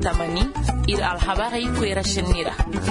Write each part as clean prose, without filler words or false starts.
tamani ir alhabari kwera shinira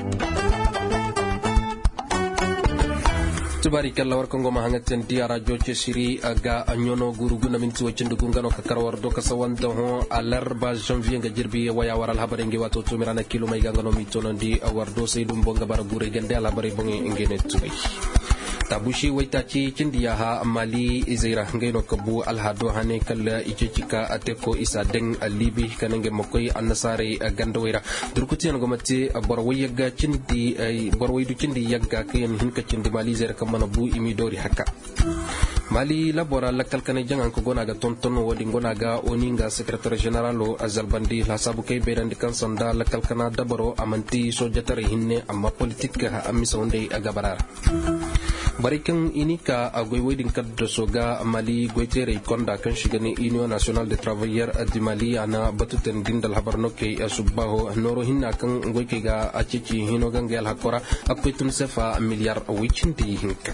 tubarikalla warkongo mahangaten dia radio chesiri aga anyono guruguna minti wachindugu ngano kakarwardo kasawanda ho alarba janvier nga jirbi waya waral habare ngi wato tumirana kilo may gangano mitono ndi awardo seydum bonga baragure gende alabare bonge ngene tubay tabushi waitachi cindiya ha mali izaira ngeno kabu alhado hane kala ichika ateko isa deng alibi kanange mokoy annasare gandawira durkuti en gomati borway yaga cindi borway du cindi yaga kayen hinka cindi mali izaira kamana bu imidori hakka mali labora lakal kane jangan ko gonaga tonton wodi gonaga oninga secrétaire général o azalbandi la sabu kay berandi kan sonda lakal kana dabaro amanti sojatare hinne amma politique ha amisa wonde agabarara barikan inika agoy wedin kaddo soga mali goitere konda kan shigani union nationale des travailleurs du mali ana batuten dindal habarno ke subaho noro hinna kan goyke ga acici hino gangal hakora akoytun sefa milliard wichinti hinka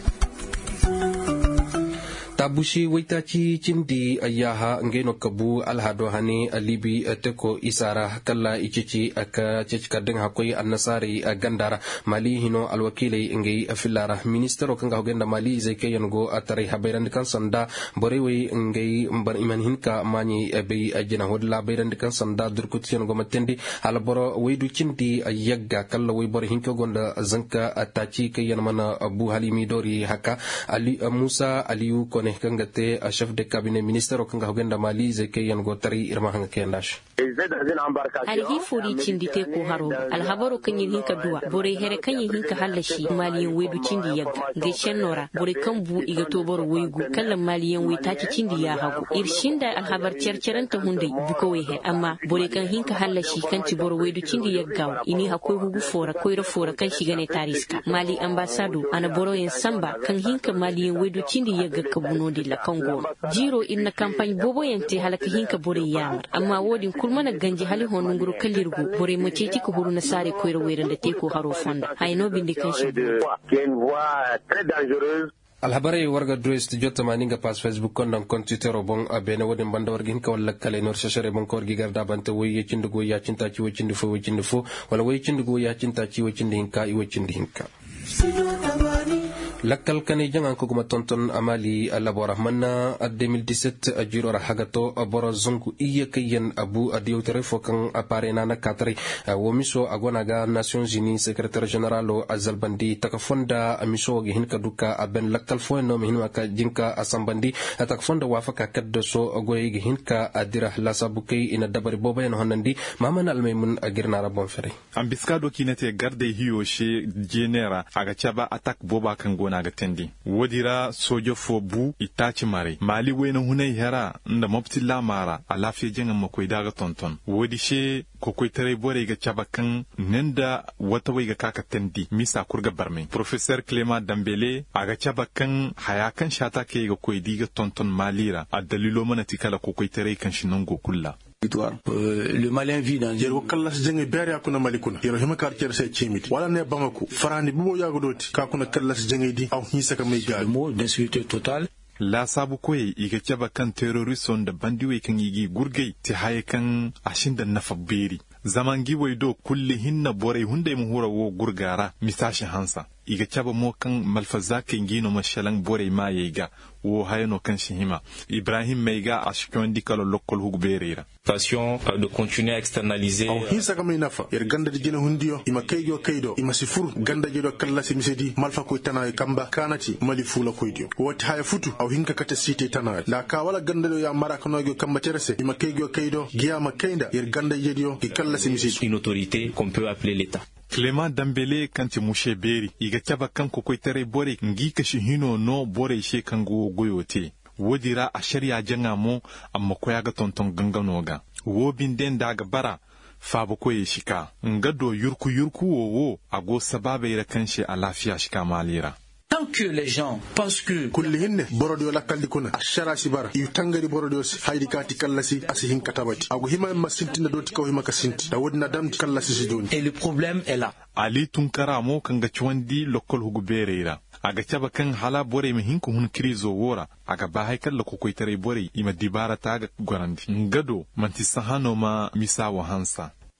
tabushi waitachi cindi ayaha ngeno kabu alhado hani alibi teko isara kala ichichi aka chichka deng hakoy annasari gandara mali hino alwakile ngi afilara ministero kanga hogenda mali zeke yango atari haberan kan sanda borewe ngi mbar iman hinka mani be ajina hodla beran kan sanda durkut yango matendi alboro weidu cindi ayagga kala way bor hinka gonda zanka atachi kayan mana abu halimi dori haka ali musa aliyu kone kangate a chef de cabinet ministère kanga hogenda mali zeke yan go tari irma hanga kendash alhi furi cindite ko haro alhabaro kanyin hinka duwa bore here kanyin hinka halashi maliyan wedu cindi yagga gaishen nora bore kan bu iga to bor weygu kallan maliyan we taki cindi ya hagu irshinda alhabar cerceranta hunde buko wehe amma bore kan hinka halashi kanci bor wedu cindi yagga ini hakoy hugu fora koyra fora kan shigane tariska mali ambassador ana boro en samba kan hinka maliyan wedu cindi yagga kabuno dilla kango jiro inna campagne bobo yente halaka hinka bore yamar amma wodin kulmana ganji hali honun guru kallirgu bore moceti ko huru nasare koyro werande te ko haro fonda hayno bindi kanshi alhabare warga dress jotta maninga pas facebook kon dan kon twitter bon abene wodin banda wargin ka walla kale nor shashare bon ko wargi garda bante woy yecindugo ya cinta ci wocindu fo wala woy cindugo ya cinta ci wocindi hinka i wocindi hinka lakkal kane jangan ko guma tonton amali alabora manna 2017 ajiro hagato boro zonku iya kayen abu adiyo terefo kan apare nana katri womiso agonaga nations unis secrétaire général o azalbandi takafonda amiso ge hinka duka aben lakkal fo no min maka jinka asambandi takafonda wafaka kaddo so goye ge hinka adira la sabukai ina dabari boba en honandi mamana almaymun agirna rabon fere ambiskado kinete garde hiyo she genera aga chaba attack boba kan naga tendi wodira sojo fo bu itachi mare mali wena hunay hera nda moptilla mara alafiya jenga makoy daga tonton wodi she kokoy tare bore ga chabakan nenda wata wai ga kaka tendi misa kurga barme professeur Clément Dambélé aga chabakan hayakan shata ke ga koy diga tonton malira adalilo mana tikala kokoy tare kan shinongo kulla le malien vit dans jero kallas jenge bere akuna malikuna yero hema quartier se chimiti wala ne bamako farani bubo yagodoti ka kuna kallas jenge di aw hisa ka mai gal mo d'insécurité totale la sabu koy iga caba kan terroriston da bandiwe kan yigi gurgai ti haye kan ashinda nafabberi zamangi waydo kulli hinna bore hunde mu hura wo gurgara misashi hansa iga caba mo kan malfazake ngino mashalan bore ma yiga wo hayno kan shihima Ibrahim Meiga ashkon dikalo lokol hugberera passion de continuer à externaliser hisa kama inafa yer ganda di jena hundiyo ima kaydo ima sifur ganda jedo kala simisedi malfa ko tana kamba kanati mali fula koydio woti haya futu aw hinka kata site tana la ka wala ganda do ya maraka nogo kamba terese ima kaydo giya makainda yer ganda jedio ki kala simisedi une autorité qu'on peut appeler l'état. Clément Dambélé kanti mushe beri iga chaba kan kokoy tare bore ngi kashi hino no bore she kango goyote wodira a shari'a janga mo amma ko yaga tonton ganganoga wo binden daga bara fabo ko yishika ngado yurku wo ago sababe ira kanshi a lafiya shika malira. Tant que les gens pensent que kullihinne borodio lakaldi kuna ashara sibara yu tangari borodio haydi kati kallasi asihin katabati agu hima masinti na doti ko hima kasinti da wodna damti kallasi sidoni et le problème est là. Ali tunkara mo kanga chwandi lokol hugu bereira aga chaba kan hala bore mi hinku hun krizo wora aga ba haikal la kokoy tare bore ima dibara taga gorandi ngado manti sahano ma misawa hansa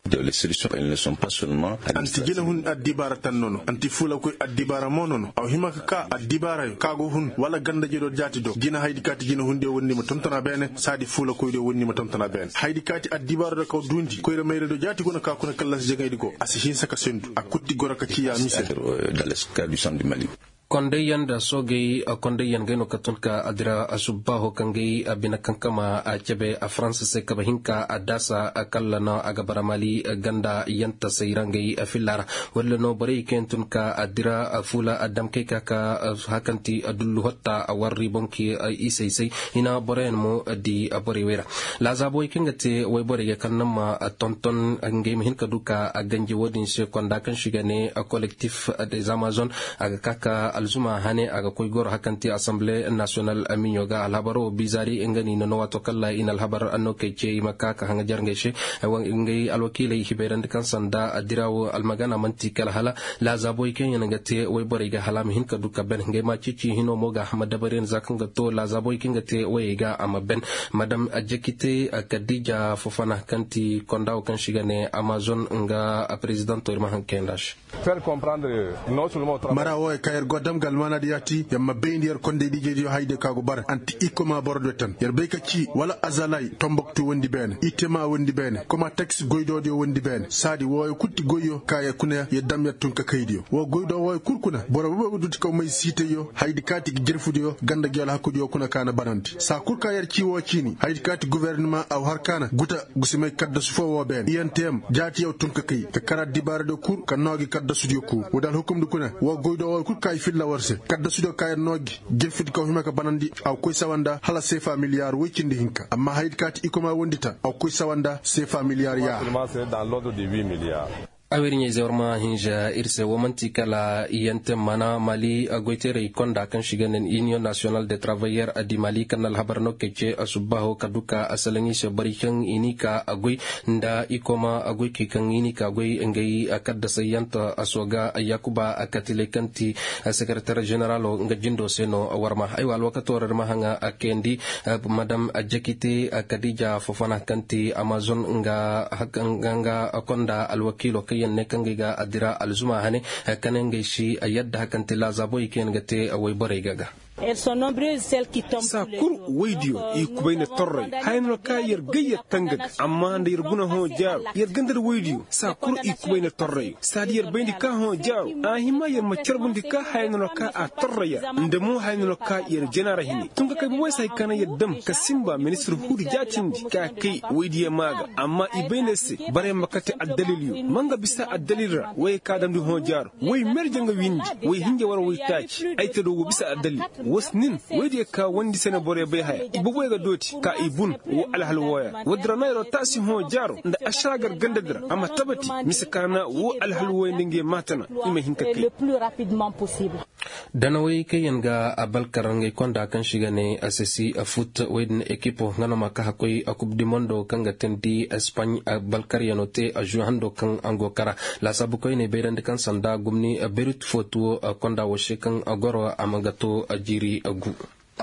Les solutions, elles ne sont pas seulement anti jina hun addibara tan nono anti fula ko addibara monono aw himaka ka addibara kago hun wala ganda jedo jati do jina haydi kati jina hunde wonni mo tontana bene sadi fula ko do wonni mo tontana bene haydi kati addibara do ko dundi ko re mayre do jati kono ka kono kallas jegaydi ko asihin saka sendu akutti goraka ciya mise dans l'escale du centre du Mali. konde yanda sogay konde yan gayno katonka adira asubbaho kangay binakankama chebe a France se kabahinka adasa kallana agabara mali ganda yanta sayrangay fillara wala no bari kentunka adira fula adam keka ka hakanti adullu hatta warri bonki isay ina boren mo di bari wera la zaboy kengate way bari kannama tonton ngay hinka duka ganji wodin se konda kan shigane collectif des Amazon aga kaka alzuma hane aga koy gor hakanti assemblée nationale aminyo ga alhabaro bizari engani no wato kala inal habar anno kece makka ka hanga jarngeshe wan ngai alwakile hiberan kan sanda adirawo almagana manti kala hala la zaboy ken ngate way bore ga halam hin ka duka ben ngai ma cici hino moga hamad dabaren zakan ga to la zaboy ken ngate way ga ama ben madam ajekite kadija fofana kanti kondaw kan shigane Amazon nga president to irma hankendash faire comprendre non seulement mara way kayer godam galmana diati yamma beyndiyar konde dijejo hayde kago bar anti ikoma bordo tan yer beyka ci wala azalay tomboktu wondi ben itema wondi ben koma tax goydodo wondi ben sadi woy kutti goyo kaya kuna ye dam yattun ka kaydiyo wo goydo woy kurkuna boro bo duti ko may site yo haydi kati jerfudiyo ganda gel hakkudiyo kuna kana bananti sa kurka yer ci wo cini haydi kati gouvernement aw harkana guta gusimay kadda su fo wo ben yentem jati yow tun ka kay te kara dibare do kur ka nogi kadda studio ku wodal hukum du kuna wo goydo woy kur kay filla warse kadda studio kay nogi jelfiti ko himaka banandi aw koy sawanda hala sefa milliard wikindi hinka amma haydi kati ikoma wondita aw koy sawanda sefa milliard ya dans l'ordre de 8 milliards. awirinya zawrma hinja irse womanti kala yente mana mali agoitere konda kan shiganen Union Nationale des Travailleurs adi mali kanal habarno kece asubaho kaduka asalangi se barikan inika agoi nda ikoma agoi kikan inika agoi ngai akadda sayanta asoga yakuba akatile kanti secrétaire général ngajindo seno warma aywa alwakator mahanga akendi madam ajakite kadija fofana kanti Amazon nga hakanga konda alwakilo ne kangiga adira alzuma hane kanenge shi yadda hakanti la zaboy ken gate away bare gaga Elles sont nombreuses celles qui tombent. Sakur waydio i kubayna torre hayno ka yer gayya tangak amma nda yer guna ho jaw yer gandar waydio sakur i kubayna torre sadi yer bayndi ka ho jaw a hima yer ma cerbundi ka hayno ka a torre ya ndemu hayno ka yer jenara hini tunga kay boy say kana yer dam ka simba ministre hudi jatindi ka kay waydiye maga amma i bayne se bare makate addalil manga bisa addalira way ka dam di ho jar way merjanga windi way hinje wara way taci ay tedo bisa addalil wasnin wadi ka wandi sene bore be haya ibugo ga doti ka ibun wo alhal waya wadra mayro tasi ho jaro nda ashagar gandadra amma tabati miskana wo alhal waya ndinge matana ima hinka kai le plus rapidement possible danawai kayan ga abalkarange konda kan shiga ne asasi foot wedin equipo ngana maka hakoi akub di mondo kanga tendi Espagne abalkar yanote ajuhando kan angokara la sabuko ne berande kan sanda gumni berut foto konda washe kan agoro amagato ajiri agu.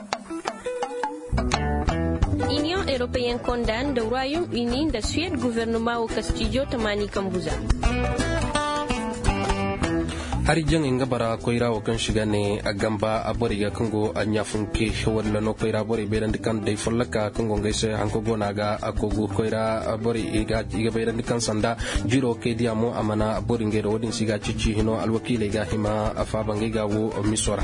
Union européenne condamne le Royaume-Uni de Suède gouvernement au Castillo Tamani Kambuza. hari jang inga bara koira o kan shiga ne a gamba a boriga kango a nyafunke wala no koira bori berandi kan dai follaka kango ngaise hanko gona ga akogo koira a bori iga berandi kan sanda jiro ke diamo amana bori ngero wodin siga cici hino alwakile ga hima afa bangiga wo misora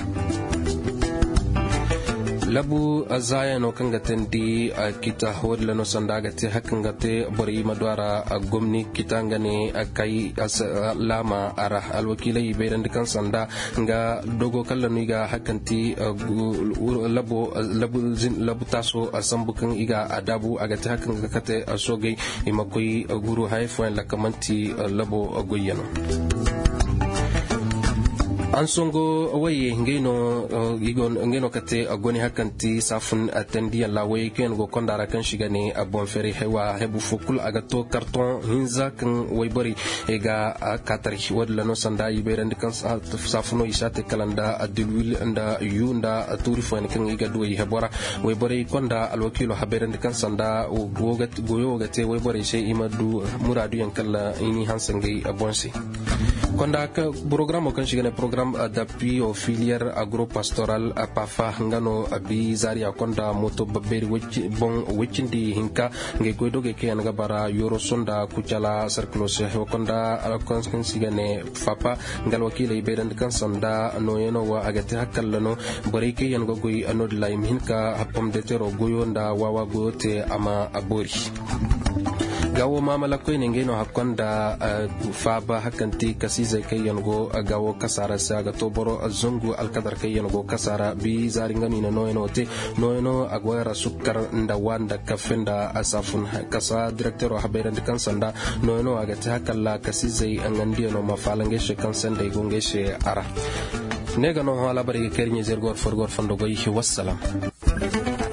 labu azaya no kanga tendi kita hodla no sandaga te hakanga te bori madwara gomni kitanga ne akai lama ara alwakilai beirandi kan sanda nga dogo kallanu iga hakanti labu taso asambukan iga adabu aga te hakanga kate asogai imakoi guru haifo la kamanti labo goyano an songo waye ngeno kate agoni hakanti safun atendi la way ken go kondara kan shigane abon feri hewa hebu fukul aga to carton hinza kan way bari ega katari wadla no sanda yiberand kan safuno isate kalanda adilwil anda yunda turi fon kan iga duwi hebora way bari konda alwakilo haberand kan sanda goyogate way bari sey imadu muradu yankalla ini hansangi abonsi konda ka programme kan shigane programme d'appui aux filières agro-pastorales PAFA ngano abi zaria konda moto baberi wechindi hinka nge goidoge ke anga bara yoro sonda kuchala circlos konda kan shigane FAPA ngal wakile iberan kan sanda no yeno wa agate hakallano boreke yan gogoy anod laim hinka hapam de tero goyonda wawa goyote ama abori gawo mamala koy ne ngeno hakonda faba hakanti kasize kay yango gawo kasara saga to boro azungu alkadar kay yango kasara bi zaringani no eno agwara sukkar ndawanda kafenda asafun kasa director habayran kansanda no eno agata hakalla kasize angandi no mafalange she kansanda igonge she ara nega no hala bari kernye zergor forgor fondo go yi wassalam